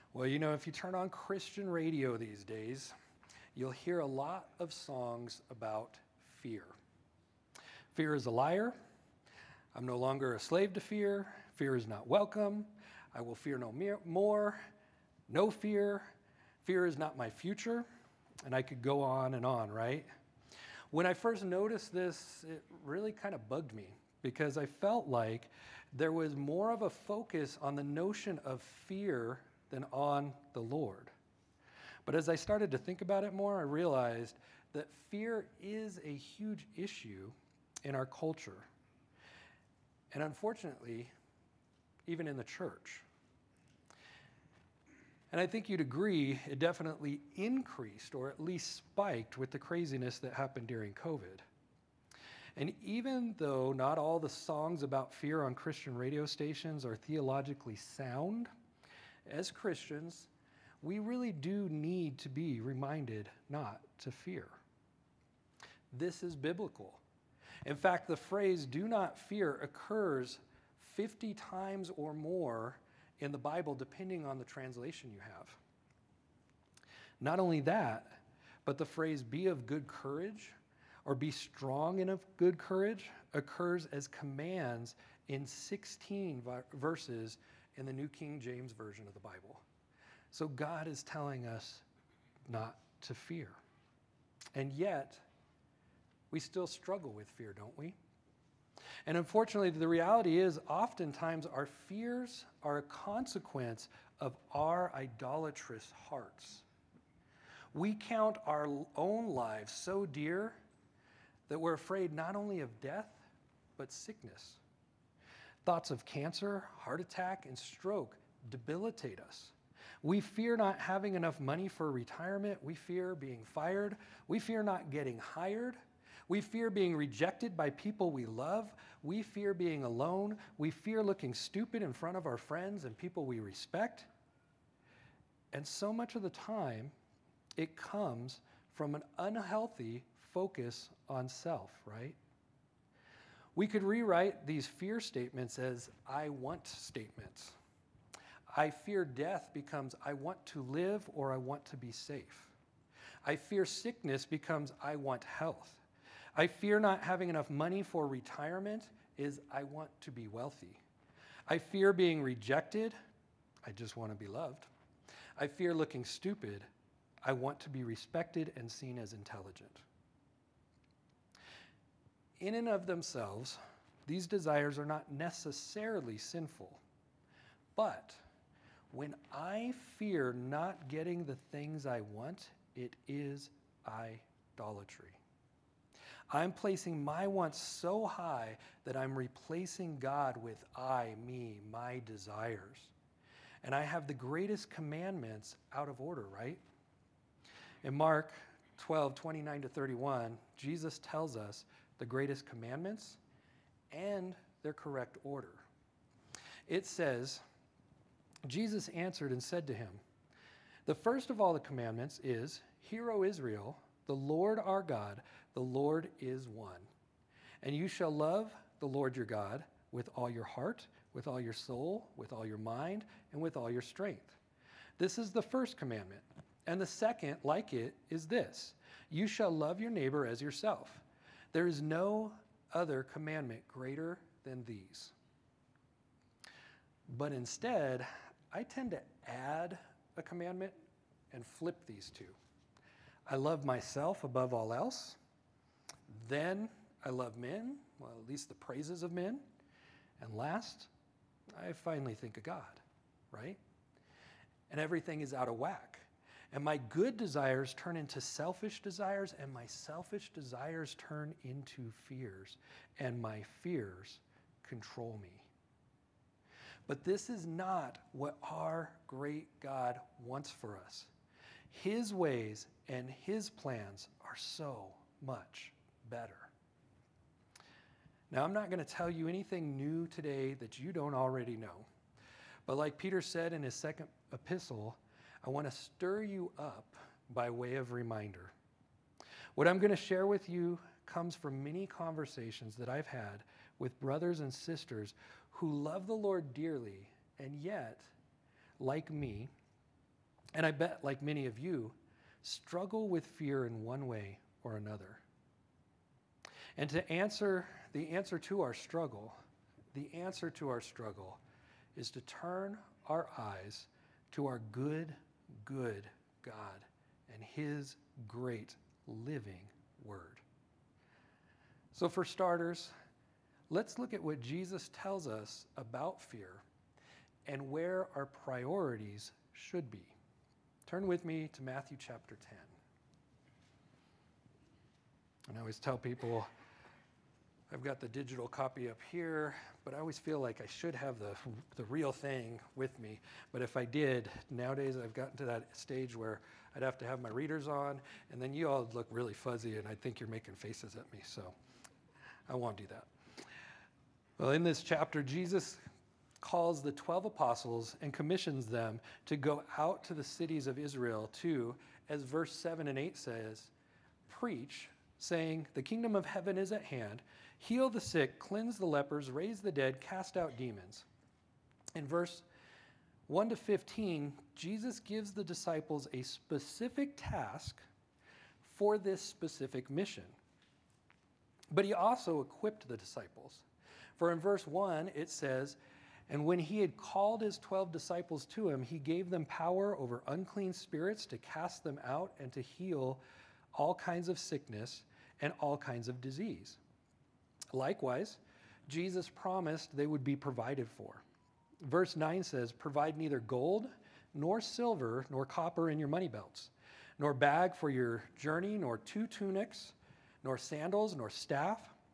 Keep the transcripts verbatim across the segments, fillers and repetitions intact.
Well, you know, if you turn on Christian radio these days, you'll hear a lot of songs about fear. Fear is a liar. I'm no longer a slave to fear. Fear is not welcome. I will fear no more. No fear. Fear is not my future. And I could go on and on, right? When I first noticed this, it really kind of bugged me because I felt like there was more of a focus on the notion of fear than on the Lord. But as I started to think about it more, I realized that fear is a huge issue in our culture. And unfortunately, even in the church. And I think you'd agree it definitely increased or at least spiked with the craziness that happened during COVID. And even though not all the songs about fear on Christian radio stations are theologically sound, as Christians, we really do need to be reminded not to fear. This is biblical. In fact, the phrase "do not fear" occurs fifty times or more in the Bible, depending on the translation you have. Not only that, but the phrase "be of good courage" or "be strong and of good courage" occurs as commands in sixteen verses in the New King James Version of the Bible. So God is telling us not to fear. And yet, we still struggle with fear, don't we? And unfortunately, the reality is oftentimes our fears are a consequence of our idolatrous hearts. We count our own lives so dear that we're afraid not only of death, but sickness. Thoughts of cancer, heart attack, and stroke debilitate us. We fear not having enough money for retirement. We fear being fired. We fear not getting hired. We fear being rejected by people we love. We fear being alone. We fear looking stupid in front of our friends and people we respect. And so much of the time, it comes from an unhealthy focus on self, right? We could rewrite these fear statements as "I want" statements. I fear death becomes "I want to live" or "I want to be safe." I fear sickness becomes "I want health." I fear not having enough money for retirement is "I want to be wealthy." I fear being rejected. I just want to be loved. I fear looking stupid. I want to be respected and seen as intelligent. In and of themselves, these desires are not necessarily sinful. But when I fear not getting the things I want, it is idolatry. I'm placing my wants so high that I'm replacing God with I, me, my desires. And I have the greatest commandments out of order, right? In Mark twelve, twenty-nine to thirty-one, Jesus tells us the greatest commandments and their correct order. It says, Jesus answered and said to him, "The first of all the commandments is, 'Hear, O Israel, the Lord our God, the Lord is one. And you shall love the Lord your God with all your heart, with all your soul, with all your mind, and with all your strength.' This is the first commandment. And the second, like it, is this: you shall love your neighbor as yourself. There is no other commandment greater than these." But instead, I tend to add a commandment and flip these two. I love myself above all else. Then I love men, well, at least the praises of men. And last, I finally think of God, right? And everything is out of whack. And my good desires turn into selfish desires, and my selfish desires turn into fears, and my fears control me. But this is not what our great God wants for us. His ways and his plans are so much better. Now, I'm not going to tell you anything new today that you don't already know. But like Peter said in his second epistle, I want to stir you up by way of reminder. What I'm going to share with you comes from many conversations that I've had with brothers and sisters who love the Lord dearly, and yet, like me, And I bet, like many of you, struggle with fear in one way or another. And to answer the answer to our struggle, the answer to our struggle is to turn our eyes to our good, good God and his great living word. So for starters, let's look at what Jesus tells us about fear and where our priorities should be. Turn with me to Matthew chapter ten. And I always tell people, I've got the digital copy up here, but I always feel like I should have the, the real thing with me. But if I did, nowadays I've gotten to that stage where I'd have to have my readers on, and then you all look really fuzzy, and I think you're making faces at me, so I won't do that. Well, in this chapter, Jesus calls the twelve apostles and commissions them to go out to the cities of Israel to, as verse seven and eight says, preach, saying, the kingdom of heaven is at hand. Heal the sick, cleanse the lepers, raise the dead, cast out demons. In verse one to fifteen, Jesus gives the disciples a specific task for this specific mission. But he also equipped the disciples. For in verse one, it says, and when he had called his twelve disciples to him, he gave them power over unclean spirits to cast them out and to heal all kinds of sickness and all kinds of disease. Likewise, Jesus promised they would be provided for. Verse nine says, provide neither gold, nor silver, nor copper in your money belts, nor bag for your journey, nor two tunics, nor sandals, nor staff,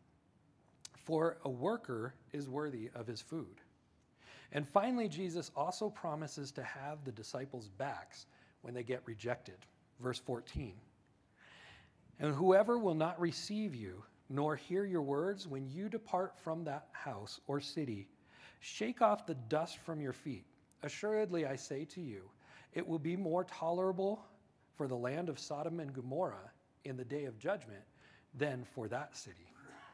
for a worker is worthy of his food. And finally, Jesus also promises to have the disciples' backs when they get rejected. Verse fourteen, and whoever will not receive you, nor hear your words, when you depart from that house or city, shake off the dust from your feet. Assuredly, I say to you, it will be more tolerable for the land of Sodom and Gomorrah in the day of judgment than for that city.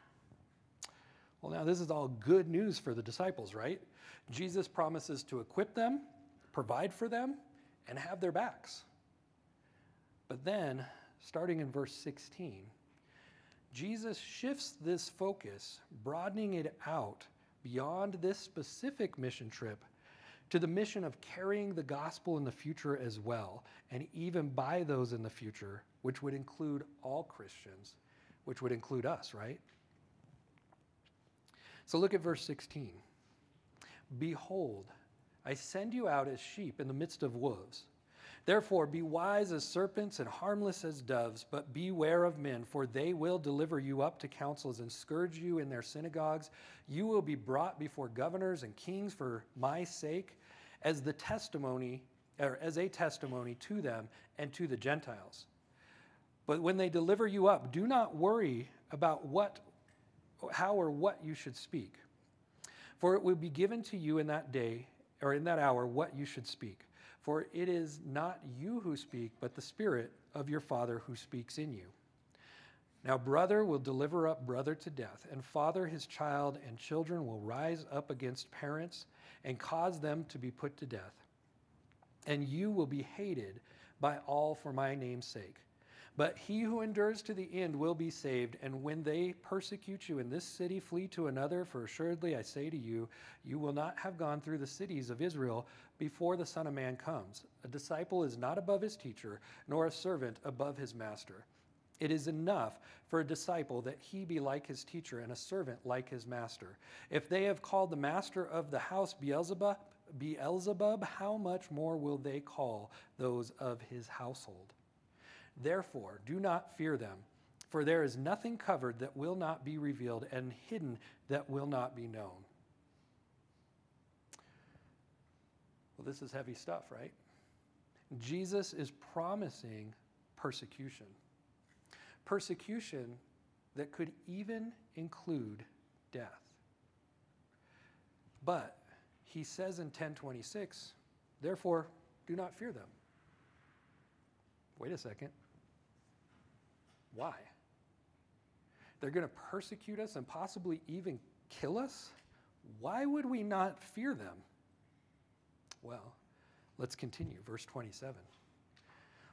Well, now this is all good news for the disciples, right? Jesus promises to equip them, provide for them, and have their backs. But then, starting in verse sixteen, Jesus shifts this focus, broadening it out beyond this specific mission trip to the mission of carrying the gospel in the future as well, and even by those in the future, which would include all Christians, which would include us, right? So look at verse sixteen. Behold, I send you out as sheep in the midst of wolves. Therefore, be wise as serpents and harmless as doves, but beware of men, for they will deliver you up to councils and scourge you in their synagogues. You will be brought before governors and kings for my sake, as the testimony, or as a testimony to them and to the Gentiles. But when they deliver you up, do not worry about what, how or what you should speak, for it will be given to you in that day, or in that hour, what you should speak. For it is not you who speak, but the Spirit of your Father who speaks in you. Now brother will deliver up brother to death, and father his child, and children will rise up against parents and cause them to be put to death. And you will be hated by all for my name's sake. But he who endures to the end will be saved. And when they persecute you in this city, flee to another. For assuredly I say to you, you will not have gone through the cities of Israel before the Son of Man comes. A disciple is not above his teacher, nor a servant above his master. It is enough for a disciple that he be like his teacher, and a servant like his master. If they have called the master of the house Beelzebub, Beelzebub, how much more will they call those of his household? Therefore, do not fear them, for there is nothing covered that will not be revealed, and hidden that will not be known. Well, this is heavy stuff, right? Jesus is promising persecution. Persecution that could even include death. But he says in ten twenty-six, therefore, do not fear them. Wait a second. Why? They're going to persecute us and possibly even kill us? Why would we not fear them? Well, let's continue. Verse twenty-seven.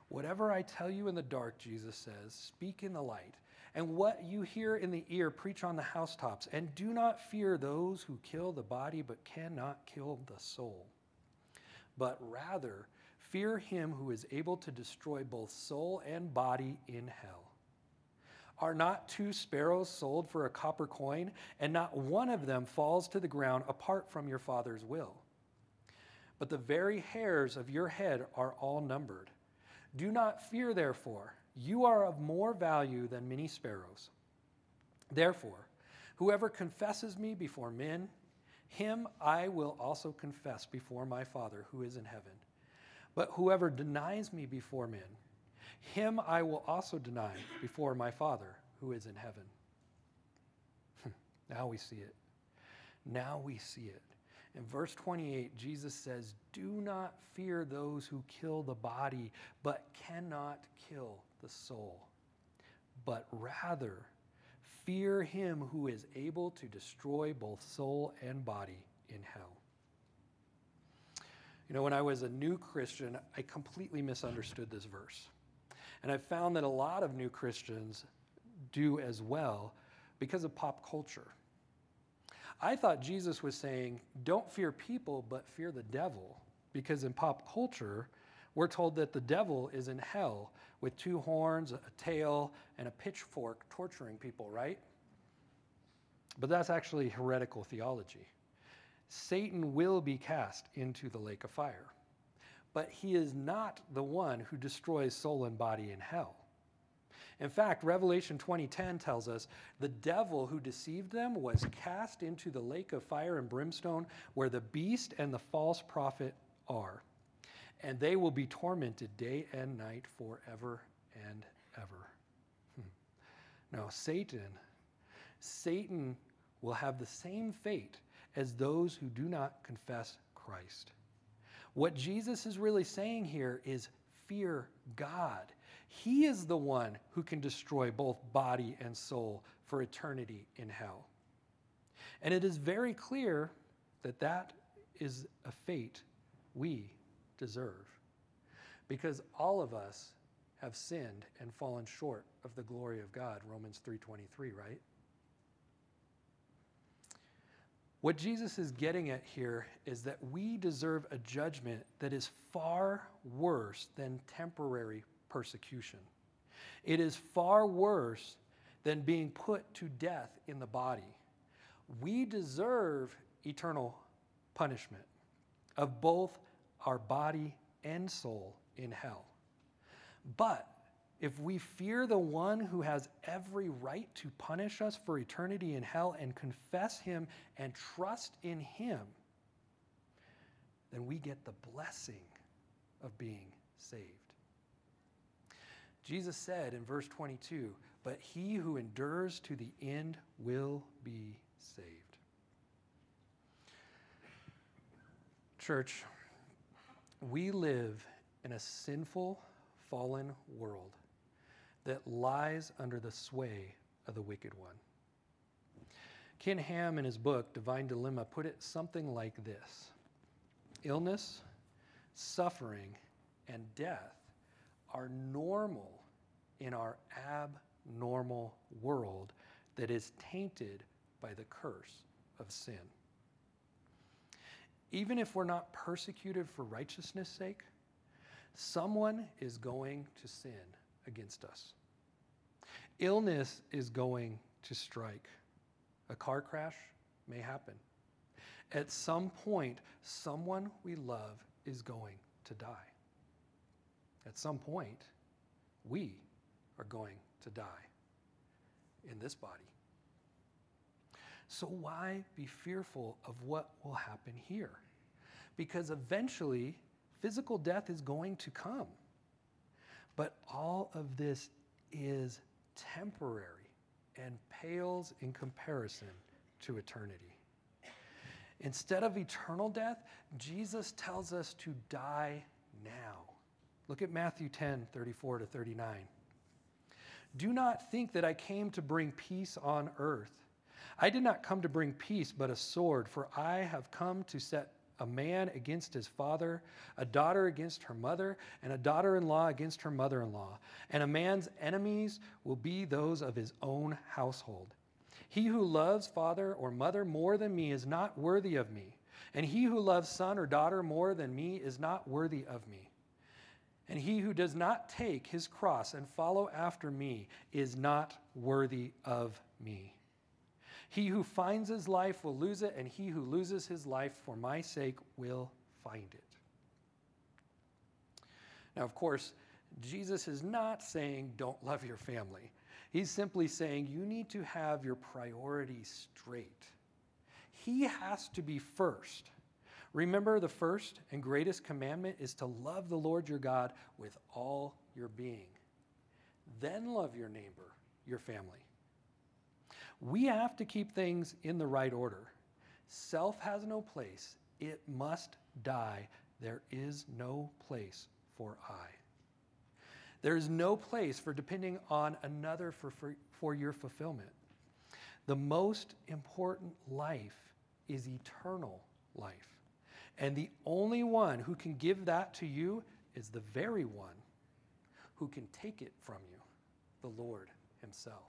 Whatever I tell you in the dark, Jesus says, speak in the light. And what you hear in the ear, preach on the housetops. And do not fear those who kill the body but cannot kill the soul. But rather, fear him who is able to destroy both soul and body in hell. Are not two sparrows sold for a copper coin, and not one of them falls to the ground apart from your Father's will? But the very hairs of your head are all numbered. Do not fear, therefore. You are of more value than many sparrows. Therefore, whoever confesses me before men, him I will also confess before my Father who is in heaven. But whoever denies me before men, him I will also deny before my Father who is in heaven. Now we see it. Now we see it. In verse twenty-eight, Jesus says, do not fear those who kill the body, but cannot kill the soul. But rather, fear him who is able to destroy both soul and body in hell. You know, when I was a new Christian, I completely misunderstood this verse. And I found that a lot of new Christians do as well because of pop culture. I thought Jesus was saying, don't fear people, but fear the devil. Because in pop culture, we're told that the devil is in hell with two horns, a tail, and a pitchfork torturing people, right? But that's actually heretical theology. Satan will be cast into the lake of fire. But he is not the one who destroys soul and body in hell. In fact, Revelation twenty ten tells us the devil who deceived them was cast into the lake of fire and brimstone where the beast and the false prophet are. And they will be tormented day and night forever and ever. Hmm. Now, Satan, Satan will have the same fate as those who do not confess Christ. What Jesus is really saying here is fear God. He is the one who can destroy both body and soul for eternity in hell. And it is very clear that that is a fate we deserve, because all of us have sinned and fallen short of the glory of God, Romans three twenty-three, right? What Jesus is getting at here is that we deserve a judgment that is far worse than temporary persecution. It is far worse than being put to death in the body. We deserve eternal punishment of both our body and soul in hell. But if we fear the one who has every right to punish us for eternity in hell and confess him and trust in him, then we get the blessing of being saved. Jesus said in verse twenty-two, but he who endures to the end will be saved. Church, we live in a sinful, fallen world that lies under the sway of the wicked one. Ken Ham, in his book, Divine Dilemma, put it something like this: illness, suffering, and death are normal in our abnormal world that is tainted by the curse of sin. Even if we're not persecuted for righteousness' sake, someone is going to sin against us. Illness is going to strike. A car crash may happen. At some point, someone we love is going to die. At some point, we are going to die in this body. So why be fearful of what will happen here? Because eventually, physical death is going to come. But all of this is temporary and pales in comparison to eternity. Instead of eternal death, Jesus tells us to die now. Look at Matthew ten, thirty-four to thirty-nine. Do not think that I came to bring peace on earth. I did not come to bring peace, but a sword, for I have come to set a man against his father, a daughter against her mother, and a daughter-in-law against her mother-in-law. And a man's enemies will be those of his own household. He who loves father or mother more than me is not worthy of me. And he who loves son or daughter more than me is not worthy of me. And he who does not take his cross and follow after me is not worthy of me. He who finds his life will lose it, and he who loses his life for my sake will find it. Now, of course, Jesus is not saying don't love your family. He's simply saying you need to have your priorities straight. He has to be first. Remember, the first and greatest commandment is to love the Lord your God with all your being. Then love your neighbor, your family. We have to keep things in the right order. Self has no place. It must die. There is no place for I. There is no place for depending on another for, for, for your fulfillment. The most important life is eternal life. And the only one who can give that to you is the very one who can take it from you, the Lord himself.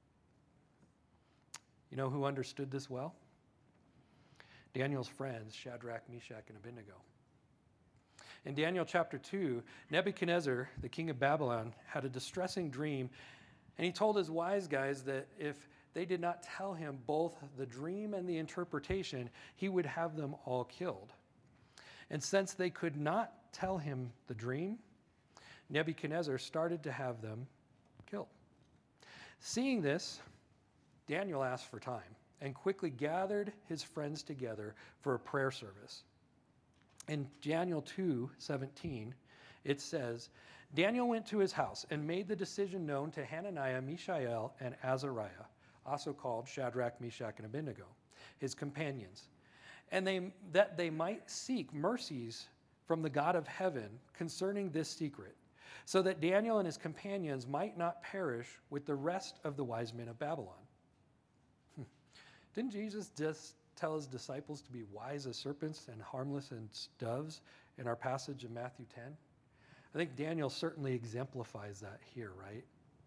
You know who understood this well? Daniel's friends, Shadrach, Meshach, and Abednego. In Daniel chapter two, Nebuchadnezzar, the king of Babylon, had a distressing dream, and he told his wise guys that if they did not tell him both the dream and the interpretation, he would have them all killed. And since they could not tell him the dream, Nebuchadnezzar started to have them killed. Seeing this, Daniel asked for time and quickly gathered his friends together for a prayer service. In Daniel two seventeen, it says, Daniel went to his house and made the decision known to Hananiah, Mishael, and Azariah, also called Shadrach, Meshach, and Abednego, his companions, and they, that they might seek mercies from the God of heaven concerning this secret, so that Daniel and his companions might not perish with the rest of the wise men of Babylon. Didn't Jesus just tell his disciples to be wise as serpents and harmless as doves in our passage in Matthew ten? I think Daniel certainly exemplifies that here, right?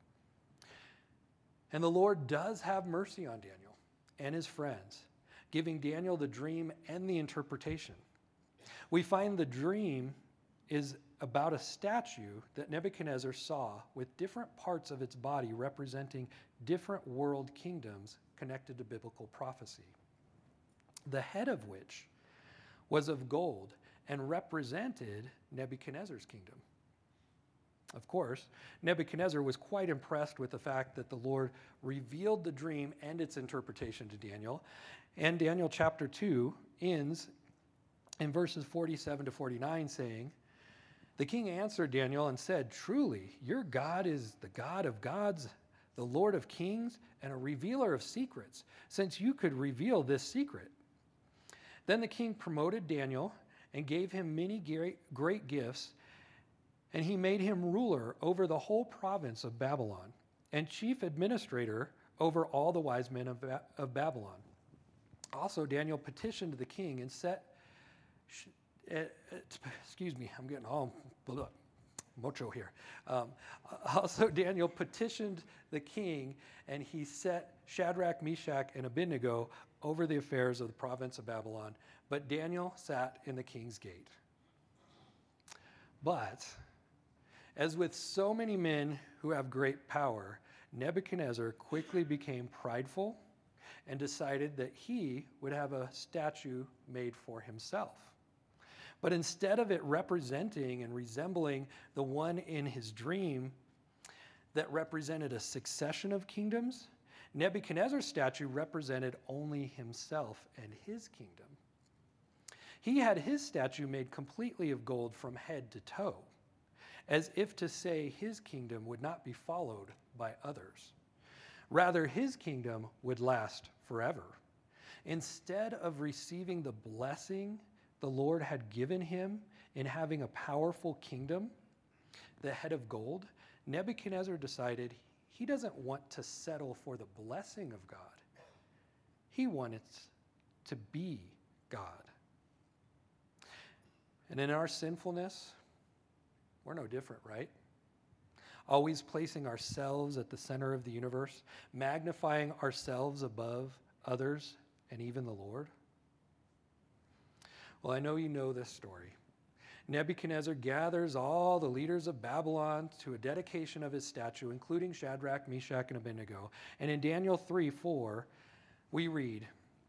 And the Lord does have mercy on Daniel and his friends, giving Daniel the dream and the interpretation. We find the dream is about a statue that Nebuchadnezzar saw with different parts of its body representing different world kingdoms connected to biblical prophecy, the head of which was of gold and represented Nebuchadnezzar's kingdom. Of course, Nebuchadnezzar was quite impressed with the fact that the Lord revealed the dream and its interpretation to Daniel. And Daniel chapter two ends in verses forty-seven to forty-nine saying, the king answered Daniel and said, truly, your God is the God of gods, the Lord of kings, and a revealer of secrets, since you could reveal this secret. Then the king promoted Daniel and gave him many great, great gifts, and he made him ruler over the whole province of Babylon and chief administrator over all the wise men of, ba- of Babylon. Also, Daniel petitioned the king and set, uh, excuse me, I'm getting all blah, mocho here. Um, also, Daniel petitioned the king, and he set Shadrach, Meshach, and Abednego over the affairs of the province of Babylon. But Daniel sat in the king's gate. But, as with so many men who have great power, Nebuchadnezzar quickly became prideful and decided that he would have a statue made for himself. But instead of it representing and resembling the one in his dream that represented a succession of kingdoms, Nebuchadnezzar's statue represented only himself and his kingdom. He had his statue made completely of gold from head to toe, as if to say his kingdom would not be followed by others. Rather, his kingdom would last forever. Instead of receiving the blessing the Lord had given him in having a powerful kingdom, the head of gold, Nebuchadnezzar decided he doesn't want to settle for the blessing of God. He wanted to be God. And in our sinfulness, we're no different, right? Always placing ourselves at the center of the universe, magnifying ourselves above others and even the Lord. Well, I know you know this story. Nebuchadnezzar gathers all the leaders of Babylon to a dedication of his statue, including Shadrach, Meshach, and Abednego. And in Daniel three four, we read,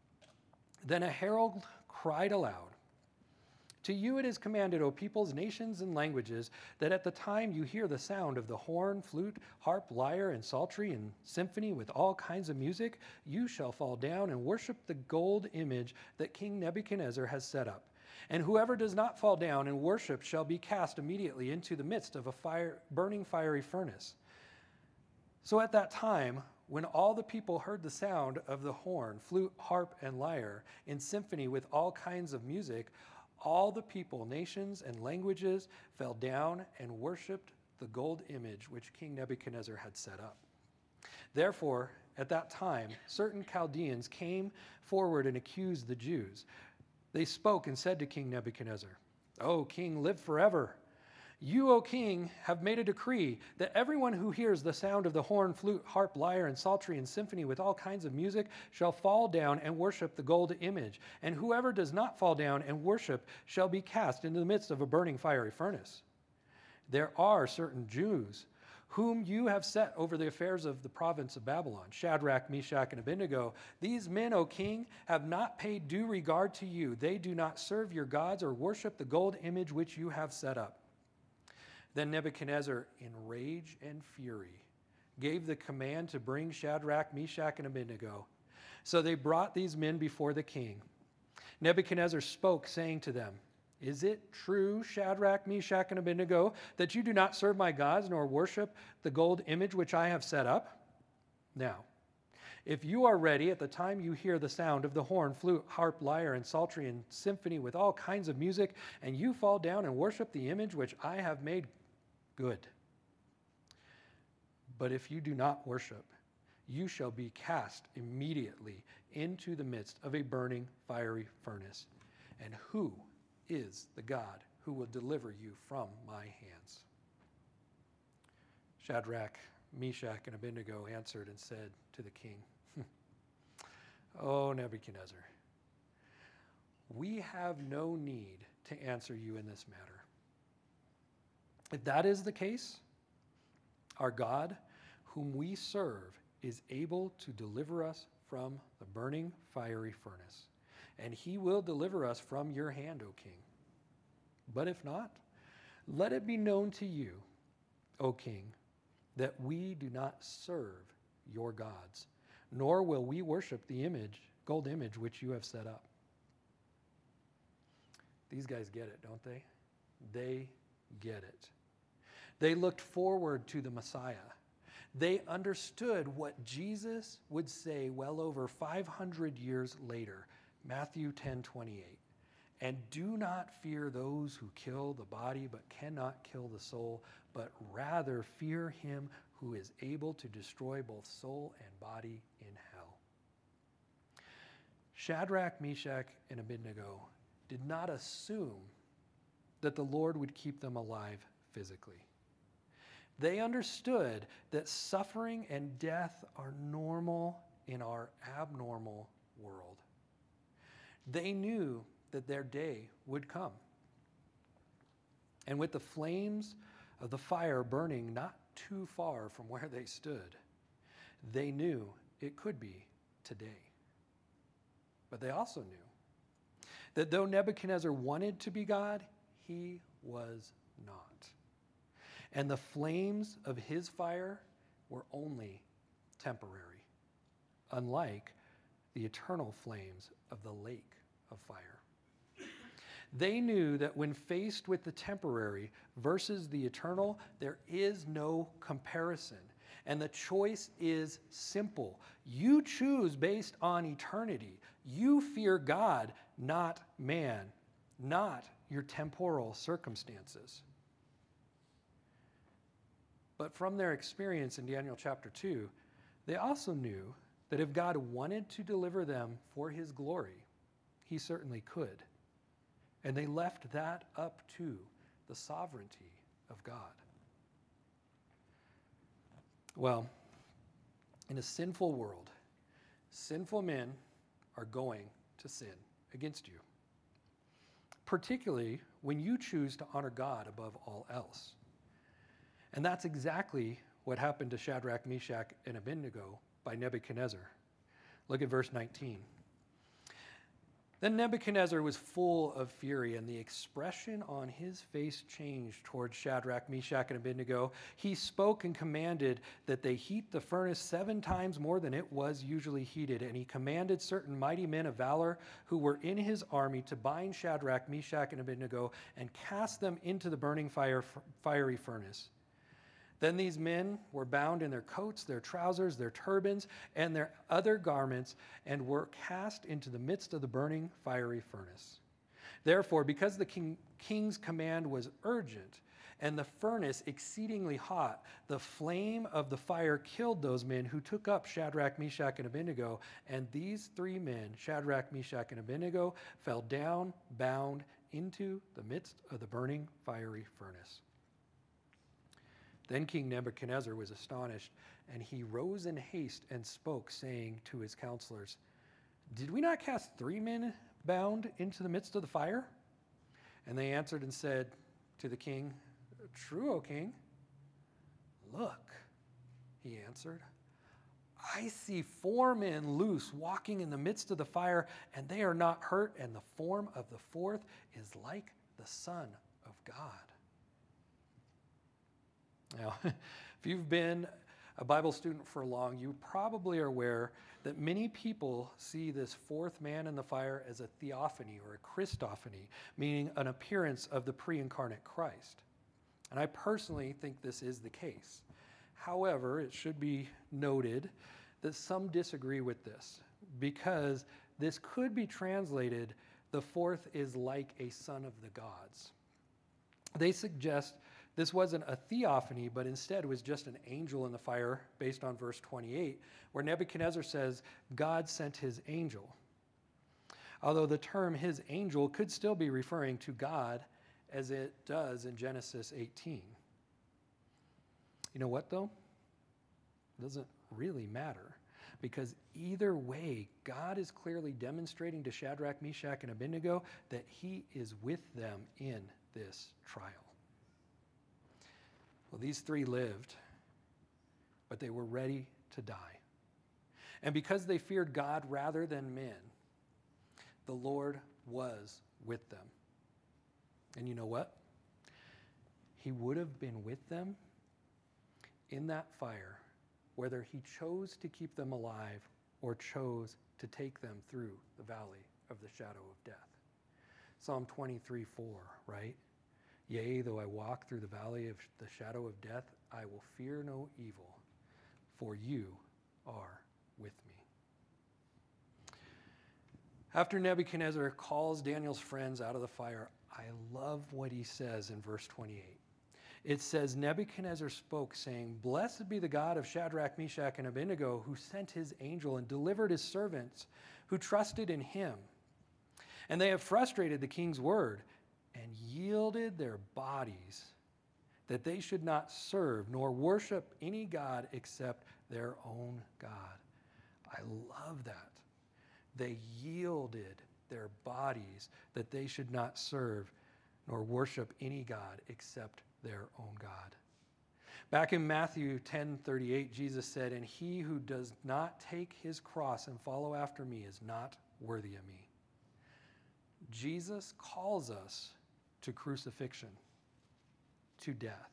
"Then a herald cried aloud, 'To you it is commanded, O peoples, nations, and languages, that at the time you hear the sound of the horn, flute, harp, lyre, and psaltery, and symphony with all kinds of music, you shall fall down and worship the gold image that King Nebuchadnezzar has set up. And whoever does not fall down and worship shall be cast immediately into the midst of a fire, burning fiery furnace.' So at that time, when all the people heard the sound of the horn, flute, harp, and lyre, in symphony with all kinds of music, all the people, nations, and languages fell down and worshipped the gold image which King Nebuchadnezzar had set up. Therefore, at that time, certain Chaldeans came forward and accused the Jews. They spoke and said to King Nebuchadnezzar, 'O king, live forever. You, O king, have made a decree that everyone who hears the sound of the horn, flute, harp, lyre, and psaltery and symphony with all kinds of music shall fall down and worship the gold image. And whoever does not fall down and worship shall be cast into the midst of a burning fiery furnace. There are certain Jews whom you have set over the affairs of the province of Babylon, Shadrach, Meshach, and Abednego. These men, O king, have not paid due regard to you. They do not serve your gods or worship the gold image which you have set up.' Then Nebuchadnezzar, in rage and fury, gave the command to bring Shadrach, Meshach, and Abednego. So they brought these men before the king. Nebuchadnezzar spoke, saying to them, 'Is it true, Shadrach, Meshach, and Abednego, that you do not serve my gods nor worship the gold image which I have set up? Now, if you are ready at the time you hear the sound of the horn, flute, harp, lyre, and psaltery and symphony with all kinds of music, and you fall down and worship the image which I have made, good. But if you do not worship, you shall be cast immediately into the midst of a burning fiery furnace. And who is the God who will deliver you from my hands?' Shadrach, Meshach, and Abednego answered and said to the king, 'O Nebuchadnezzar, we have no need to answer you in this matter. If that is the case, our God, whom we serve, is able to deliver us from the burning fiery furnace, and he will deliver us from your hand, O king. But if not, let it be known to you, O king, that we do not serve your gods, nor will we worship the image, gold image which you have set up.'" These guys get it, don't they? They get it. They looked forward to the Messiah. They understood what Jesus would say well over five hundred years later, Matthew ten twenty-eight. "And do not fear those who kill the body but cannot kill the soul, but rather fear him who is able to destroy both soul and body in hell." Shadrach, Meshach, and Abednego did not assume that the Lord would keep them alive physically. They understood that suffering and death are normal in our abnormal world. They knew that their day would come. And with the flames of the fire burning not too far from where they stood, they knew it could be today. But they also knew that though Nebuchadnezzar wanted to be God, he was not. And the flames of his fire were only temporary, unlike the eternal flames of the lake of fire. They knew that when faced with the temporary versus the eternal, there is no comparison. And the choice is simple. You choose based on eternity. You fear God, not man, not your temporal circumstances. But from their experience in Daniel chapter two, they also knew that if God wanted to deliver them for his glory, he certainly could. And they left that up to the sovereignty of God. Well, in a sinful world, sinful men are going to sin against you, particularly when you choose to honor God above all else. And that's exactly what happened to Shadrach, Meshach, and Abednego by Nebuchadnezzar. Look at verse nineteen. Then Nebuchadnezzar was full of fury, and the expression on his face changed towards Shadrach, Meshach, and Abednego. He spoke and commanded that they heat the furnace seven times more than it was usually heated. And he commanded certain mighty men of valor who were in his army to bind Shadrach, Meshach, and Abednego and cast them into the burning fire, fiery furnace. Then these men were bound in their coats, their trousers, their turbans, and their other garments, and were cast into the midst of the burning fiery furnace. Therefore, because the king, king's command was urgent, and the furnace exceedingly hot, the flame of the fire killed those men who took up Shadrach, Meshach, and Abednego. And these three men, Shadrach, Meshach, and Abednego, fell down, bound into the midst of the burning fiery furnace. Then King Nebuchadnezzar was astonished, and he rose in haste and spoke, saying to his counselors, "Did we not cast three men bound into the midst of the fire?" And they answered and said to the king, "True, O king." "Look," he answered, "I see four men loose walking in the midst of the fire, and they are not hurt, and the form of the fourth is like the Son of God." Now, if you've been a Bible student for long, you probably are aware that many people see this fourth man in the fire as a theophany or a Christophany, meaning an appearance of the pre-incarnate Christ. And I personally think this is the case. However, it should be noted that some disagree with this, because this could be translated, the fourth is like a son of the gods. They suggest this wasn't a theophany, but instead was just an angel in the fire, based on verse twenty-eight, where Nebuchadnezzar says God sent his angel. Although the term his angel could still be referring to God, as it does in Genesis eighteen. You know what, though? It doesn't really matter, because either way, God is clearly demonstrating to Shadrach, Meshach, and Abednego that he is with them in this trial. Well, these three lived, but they were ready to die. And because they feared God rather than men, the Lord was with them. And you know what? He would have been with them in that fire, whether he chose to keep them alive or chose to take them through the valley of the shadow of death. Psalm twenty-three four, right? "Yea, though I walk through the valley of the shadow of death, I will fear no evil, for you are with me." After Nebuchadnezzar calls Daniel's friends out of the fire, I love what he says in verse twenty-eight. It says, Nebuchadnezzar spoke, saying, "Blessed be the God of Shadrach, Meshach, and Abednego, who sent his angel and delivered his servants who trusted in him. And they have frustrated the king's word and yielded their bodies that they should not serve nor worship any god except their own God." I love that. They yielded their bodies that they should not serve nor worship any god except their own God. Back in Matthew ten thirty-eight, Jesus said, "And he who does not take his cross and follow after me is not worthy of me." Jesus calls us to crucifixion, to death.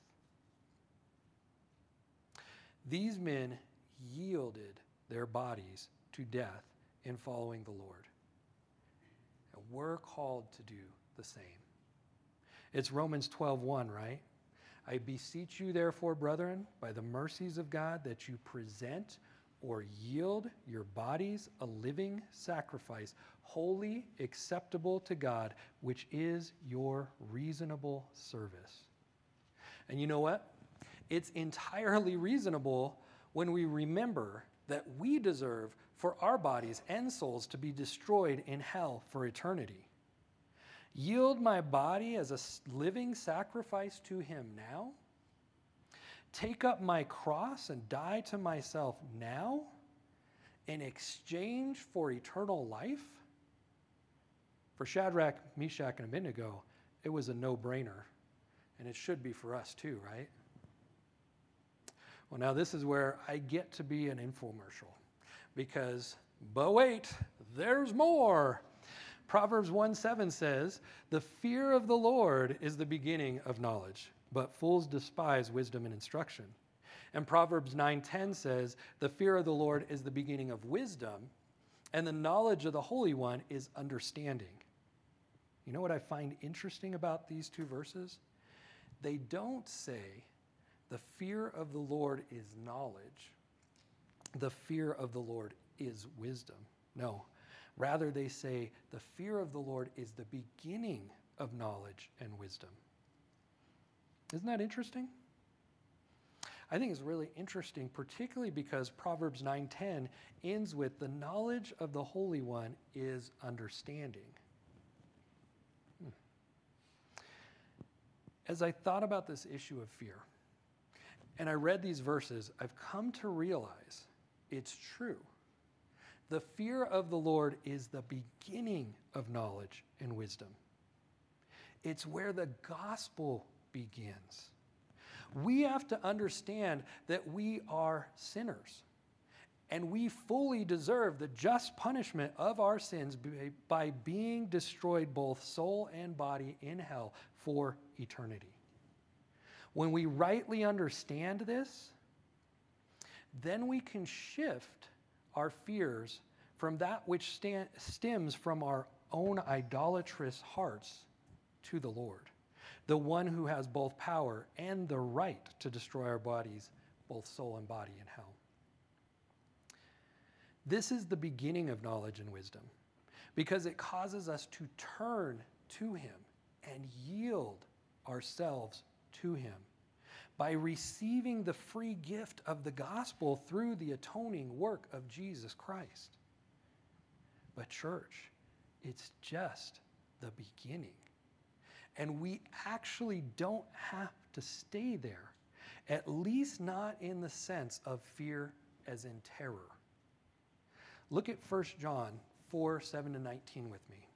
These men yielded their bodies to death in following the Lord. And we're called to do the same. It's Romans twelve one, right? "I beseech you, therefore, brethren, by the mercies of God, that you present or yield your bodies a living sacrifice, holy, acceptable to God, which is your reasonable service." And you know what? It's entirely reasonable when we remember that we deserve for our bodies and souls to be destroyed in hell for eternity. Yield my body as a living sacrifice to him now? Take up my cross and die to myself now in exchange for eternal life? For Shadrach, Meshach, and Abednego, it was a no-brainer, and it should be for us too, right? Well, now this is where I get to be an infomercial, because, but wait, there's more. Proverbs one seven says, the fear of the Lord is the beginning of knowledge, but fools despise wisdom and instruction. And Proverbs nine ten says, the fear of the Lord is the beginning of wisdom, and the knowledge of the Holy One is understanding. You know what I find interesting about these two verses? They don't say the fear of the Lord is knowledge. The fear of the Lord is wisdom. No, rather they say the fear of the Lord is the beginning of knowledge and wisdom. Isn't that interesting? I think it's really interesting, particularly because Proverbs nine ten ends with the knowledge of the Holy One is understanding. Hmm. As I thought about this issue of fear, and I read these verses, I've come to realize it's true. The fear of the Lord is the beginning of knowledge and wisdom. It's where the gospel begins. We have to understand that we are sinners, and we fully deserve the just punishment of our sins by being destroyed both soul and body in hell for eternity. When we rightly understand this, then we can shift our fears from that which stand, stems from our own idolatrous hearts to the Lord, the one who has both power and the right to destroy our bodies, both soul and body, in hell. This is the beginning of knowledge and wisdom, because it causes us to turn to him and yield ourselves to him by receiving the free gift of the gospel through the atoning work of Jesus Christ. But church, it's just the beginning. And we actually don't have to stay there, at least not in the sense of fear as in terror. Look at First John four, seven to nineteen with me.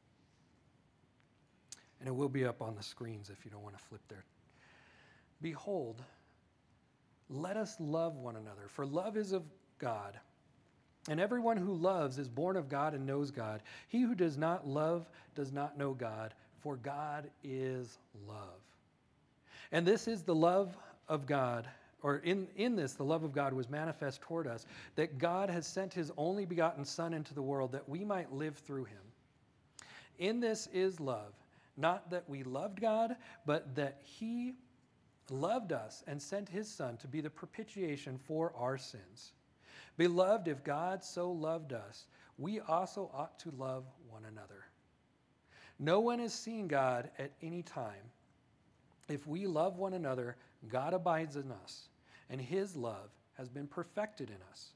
And it will be up on the screens if you don't want to flip there. Behold, let us love one another, for love is of God. And everyone who loves is born of God and knows God. He who does not love does not know God, for God is love. And this is the love of God, or in, in this, the love of God was manifest toward us, that God has sent his only begotten Son into the world that we might live through him. In this is love, not that we loved God, but that he loved us and sent his Son to be the propitiation for our sins. Beloved, if God so loved us, we also ought to love one another. No one has seen God at any time. If we love one another, God abides in us, and his love has been perfected in us.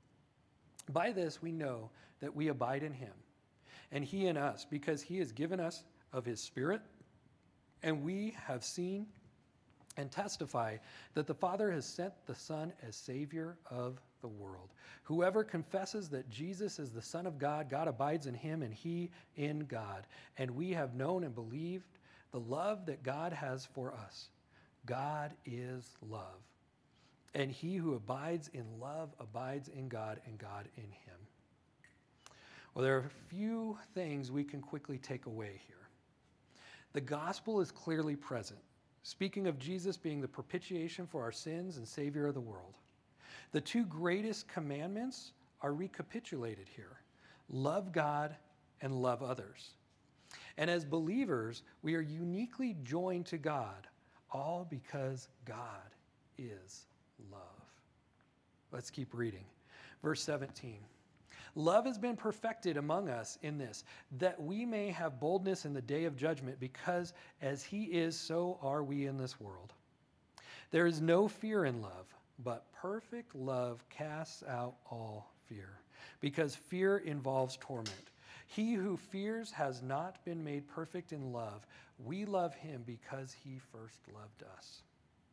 By this we know that we abide in him, and he in us, because he has given us of his Spirit, and we have seen and testify that the Father has sent the Son as Savior of the world. Whoever confesses that Jesus is the Son of God, God abides in him and he in God. And we have known and believed the love that God has for us. God is love. And he who abides in love abides in God and God in him. Well, there are a few things we can quickly take away here. The gospel is clearly present, speaking of Jesus being the propitiation for our sins and Savior of the world. The two greatest commandments are recapitulated here. Love God and love others. And as believers, we are uniquely joined to God, all because God is love. Let's keep reading. Verse seventeen. Love has been perfected among us in this, that we may have boldness in the day of judgment, because as he is, so are we in this world. There is no fear in love, but perfect love casts out all fear, because fear involves torment. He who fears has not been made perfect in love. We love him because he first loved us.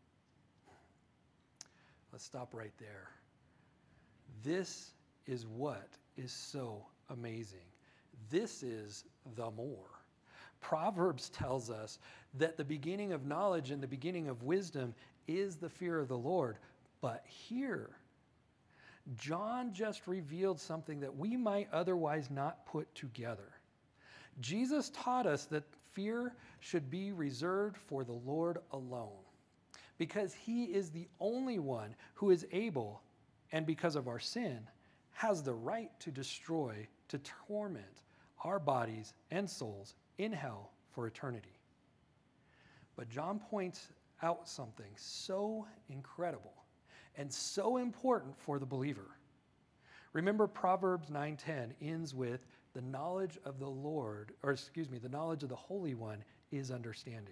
Let's stop right there. This is what is so amazing. This is the more. Proverbs tells us that the beginning of knowledge and the beginning of wisdom is the fear of the Lord. But here, John just revealed something that we might otherwise not put together. Jesus taught us that fear should be reserved for the Lord alone, because he is the only one who is able, and because of our sin, has the right to destroy, to torment our bodies and souls in hell for eternity. But John points out something so incredible and so important for the believer. Remember, Proverbs nine ten ends with, the knowledge of the Lord, or excuse me, the knowledge of the Holy One is understanding.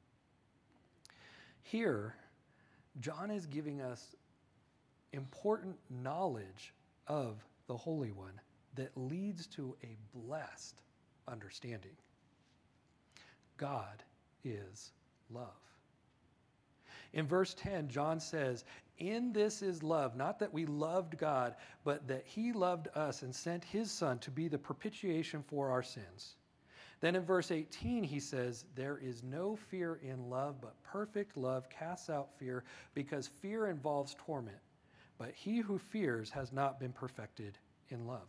Here, John is giving us important knowledge of the Holy One that leads to a blessed understanding. God is love. In verse ten, John says, in this is love, not that we loved God, but that he loved us and sent his Son to be the propitiation for our sins. Then in verse eighteen, he says, there is no fear in love, but perfect love casts out fear, because fear involves torment. But he who fears has not been perfected in love.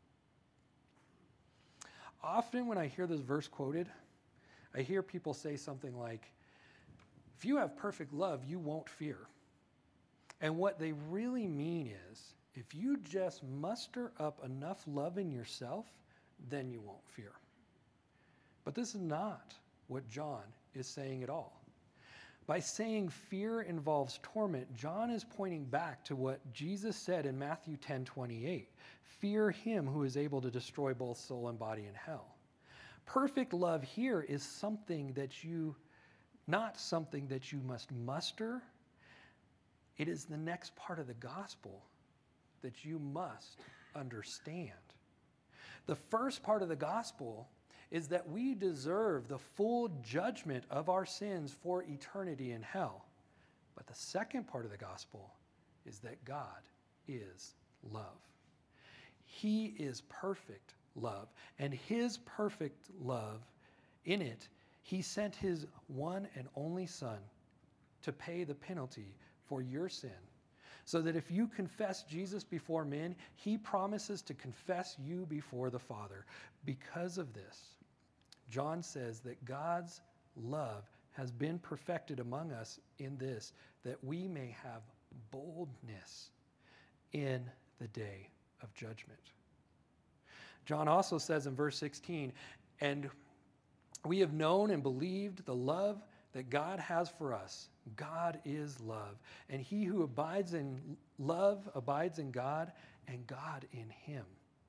Often when I hear this verse quoted, I hear people say something like, if you have perfect love, you won't fear. And what they really mean is, if you just muster up enough love in yourself, then you won't fear. But this is not what John is saying at all. By saying fear involves torment, John is pointing back to what Jesus said in Matthew ten twenty-eight. Fear him who is able to destroy both soul and body in hell. Perfect love here is something that you, not something that you must muster. It is the next part of the gospel that you must understand. The first part of the gospel is that we deserve the full judgment of our sins for eternity in hell. But the second part of the gospel is that God is love. He is perfect love, and his perfect love, in it, he sent his one and only Son to pay the penalty for your sin, so that if you confess Jesus before men, he promises to confess you before the Father. Because of this, John says that God's love has been perfected among us in this, that we may have boldness in the day of judgment. John also says in verse sixteen, and we have known and believed the love that God has for us. God is love, and he who abides in love abides in God, and God in him.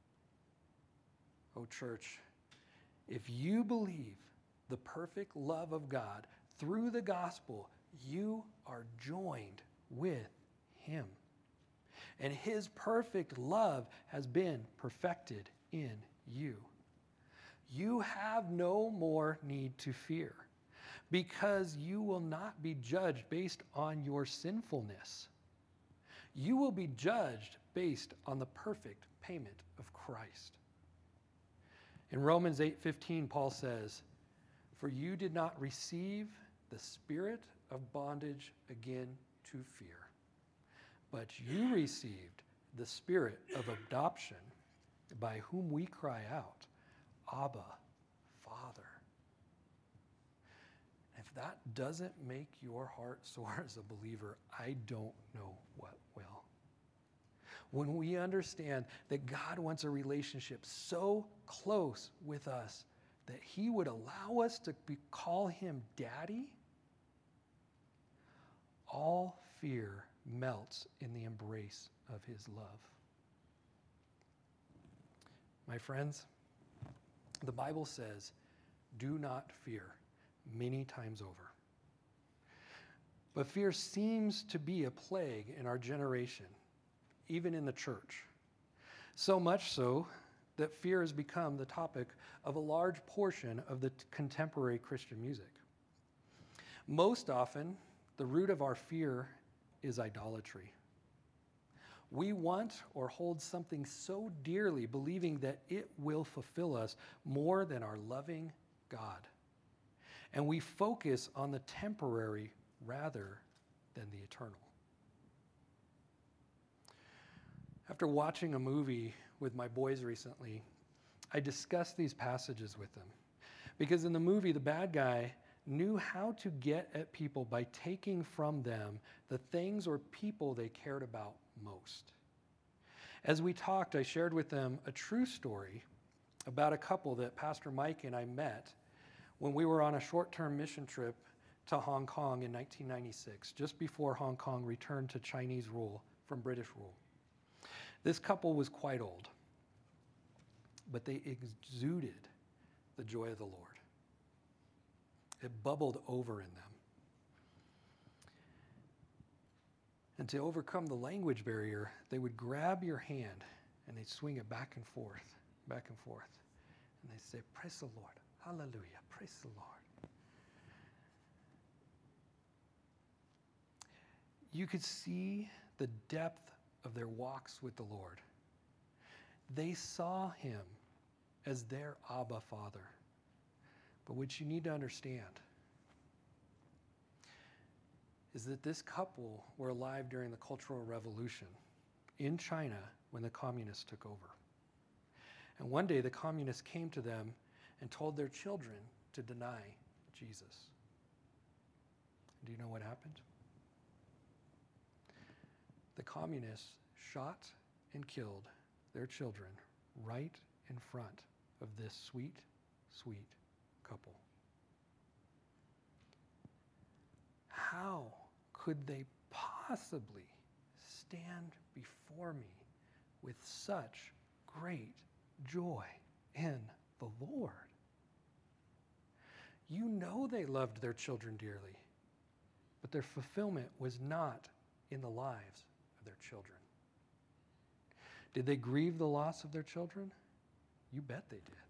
Oh, church, if you believe the perfect love of God through the gospel, you are joined with him. And his perfect love has been perfected in you. You have no more need to fear, because you will not be judged based on your sinfulness. You will be judged based on the perfect payment of Christ. In Romans eight fifteen, Paul says, for you did not receive the spirit of bondage again to fear, but you received the spirit of adoption, by whom we cry out, Abba, Father. If that doesn't make your heart soar as a believer, I don't know what will. When we understand that God wants a relationship so close with us that he would allow us to be, call him Daddy, all fear melts in the embrace of his love. My friends, the Bible says, do not fear, many times over. But fear seems to be a plague in our generation, even in the church. So much so that fear has become the topic of a large portion of the t- contemporary Christian music. Most often, the root of our fear is idolatry. We want or hold something so dearly, believing that it will fulfill us more than our loving God. And we focus on the temporary rather than the eternal. After watching a movie with my boys recently, I discussed these passages with them. Because in the movie, the bad guy knew how to get at people by taking from them the things or people they cared about most. As we talked, I shared with them a true story about a couple that Pastor Mike and I met when we were on a short-term mission trip to Hong Kong in nineteen ninety-six, just before Hong Kong returned to Chinese rule from British rule. This couple was quite old, but they exuded the joy of the Lord. It bubbled over in them. And to overcome the language barrier, they would grab your hand and they'd swing it back and forth, back and forth. And they'd say, "Praise the Lord. Hallelujah. Praise the Lord." You could see the depth of their walks with the Lord. They saw him as their Abba Father. But what you need to understand is that this couple were alive during the Cultural Revolution in China when the communists took over. And one day the communists came to them and told their children to deny Jesus. Do you know what happened? The communists shot and killed their children right in front of this sweet, sweet couple. How could they possibly stand before me with such great joy in the Lord? You know they loved their children dearly, but their fulfillment was not in the lives of their children. Did they grieve the loss of their children? You bet they did.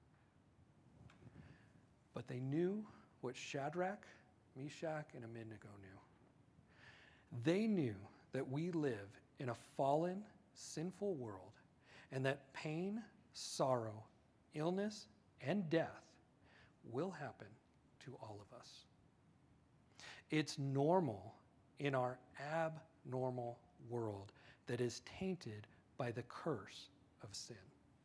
But they knew what Shadrach, Meshach, and Abednego knew. They knew that we live in a fallen, sinful world, and that pain, sorrow, illness, and death will happen to all of us. It's normal in our abnormal world that is tainted by the curse of sin.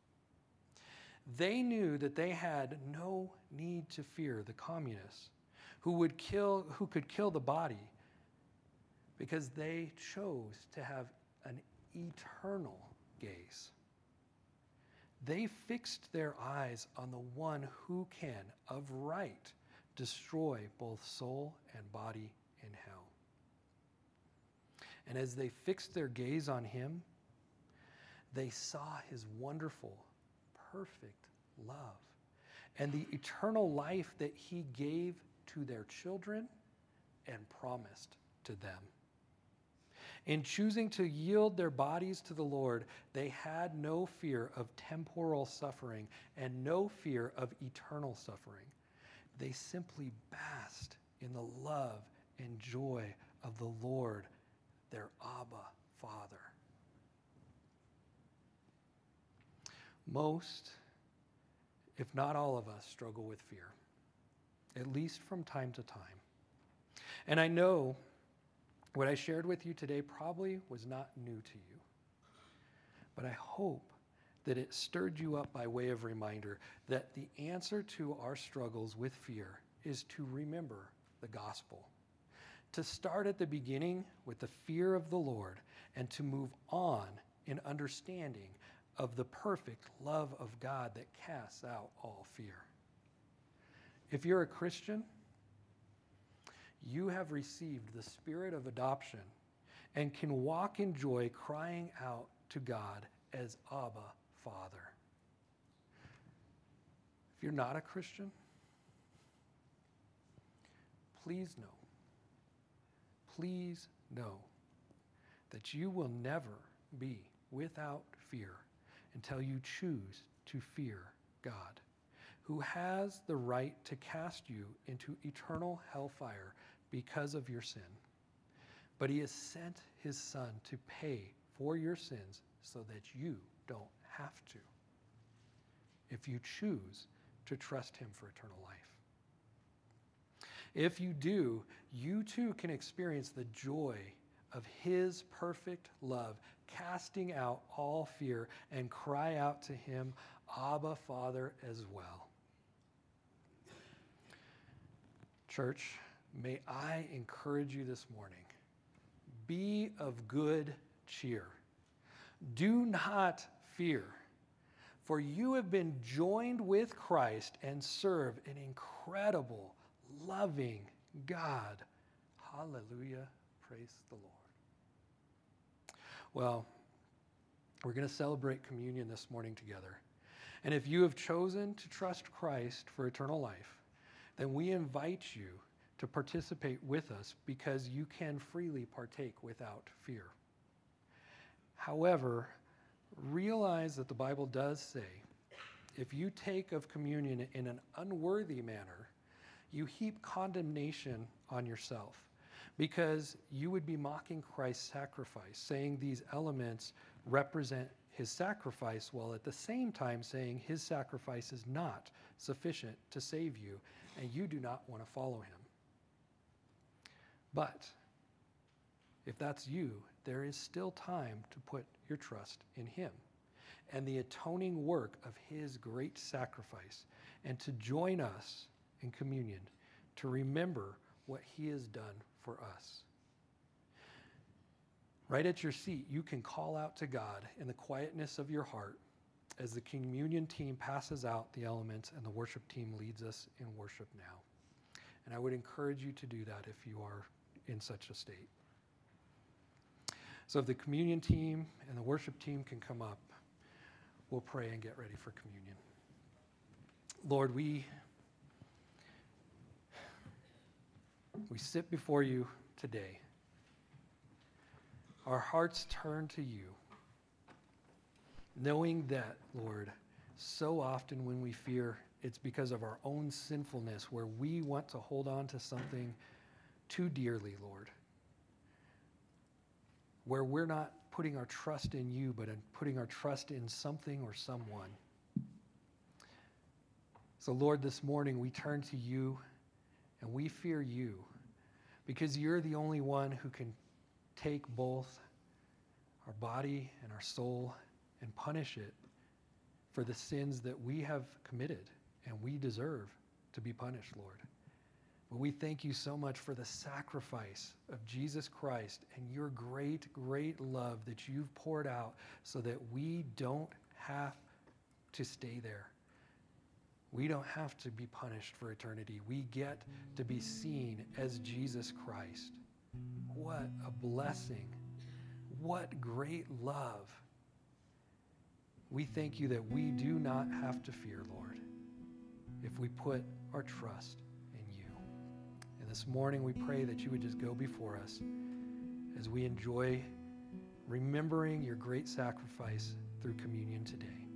They knew that they had no need to fear the communists who would kill, who could kill the body, because they chose to have an eternal gaze. They fixed their eyes on the one who can, of right, destroy both soul and body in hell. And as they fixed their gaze on him, they saw his wonderful, perfect love and the eternal life that he gave to their children and promised to them. In choosing to yield their bodies to the Lord, they had no fear of temporal suffering and no fear of eternal suffering. They simply basked in the love and joy of the Lord, their Abba Father. Most, if not all of us, struggle with fear, at least from time to time. And I know what I shared with you today probably was not new to you, but I hope that it stirred you up by way of reminder that the answer to our struggles with fear is to remember the gospel, to start at the beginning with the fear of the Lord and to move on in understanding of the perfect love of God that casts out all fear. If you're a Christian, you have received the spirit of adoption and can walk in joy, crying out to God as Abba, Father. If you're not a Christian, please know, please know that you will never be without fear until you choose to fear God, who has the right to cast you into eternal hellfire because of your sin. But he has sent his Son to pay for your sins so that you don't have to, if you choose to trust him for eternal life. If you do, you too can experience the joy of his perfect love, casting out all fear, and cry out to him, Abba, Father, as well. Church, may I encourage you this morning, be of good cheer. Do not fear, for you have been joined with Christ and serve an incredible, loving God. Hallelujah. Praise the Lord. Well, we're going to celebrate communion this morning together. And if you have chosen to trust Christ for eternal life, then we invite you to participate with us because you can freely partake without fear. However, realize that the Bible does say, if you take of communion in an unworthy manner, you heap condemnation on yourself, because you would be mocking Christ's sacrifice, saying these elements represent his sacrifice, while at the same time saying his sacrifice is not sufficient to save you, and you do not want to follow him. But if that's you, there is still time to put your trust in him and the atoning work of his great sacrifice, and to join us in communion to remember what he has done for us. Right at your seat, you can call out to God in the quietness of your heart as the communion team passes out the elements and the worship team leads us in worship now. And I would encourage you to do that if you are in such a state. So if the communion team and the worship team can come up, we'll pray and get ready for communion. Lord, we we sit before you today. Our hearts turn to you, knowing that, Lord, so often when we fear, it's because of our own sinfulness, where we want to hold on to something too dearly, Lord, where we're not putting our trust in you, but in putting our trust in something or someone. So, Lord, this morning we turn to you and we fear you, because you're the only one who can take both our body and our soul and punish it for the sins that we have committed and we deserve to be punished, Lord. But we thank you so much for the sacrifice of Jesus Christ and your great, great love that you've poured out so that we don't have to stay there. We don't have to be punished for eternity. We get to be seen as Jesus Christ. What a blessing. What great love. We thank you that we do not have to fear, Lord, if we put our trust in you. And this morning we pray that you would just go before us as we enjoy remembering your great sacrifice through communion today.